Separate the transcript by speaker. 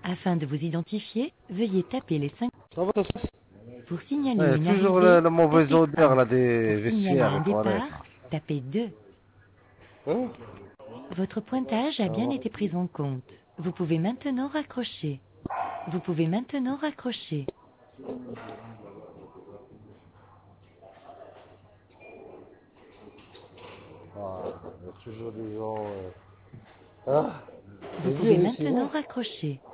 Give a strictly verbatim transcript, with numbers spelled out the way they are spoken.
Speaker 1: Afin de vous identifier, veuillez taper les cinq.
Speaker 2: Ça va, ça se passe?
Speaker 1: Pour signaler
Speaker 2: Ouais,
Speaker 1: une
Speaker 2: toujours
Speaker 1: arrivée,
Speaker 2: la, la mauvaise
Speaker 1: tapez
Speaker 2: odeur
Speaker 1: un.
Speaker 2: là des
Speaker 1: Pour signaler
Speaker 2: vestiaires
Speaker 1: un
Speaker 2: et toilettes.
Speaker 1: départ, tapez deux.
Speaker 2: Hein?
Speaker 1: Votre pointage a
Speaker 2: Ça
Speaker 1: bien
Speaker 2: va.
Speaker 1: été pris en compte. Vous pouvez maintenant raccrocher. Vous pouvez maintenant raccrocher.
Speaker 2: Ah, il y a toujours des gens. euh, Ah,
Speaker 1: Vous
Speaker 2: c'est
Speaker 1: pouvez
Speaker 2: dur ici,
Speaker 1: maintenant
Speaker 2: non?
Speaker 1: raccrocher.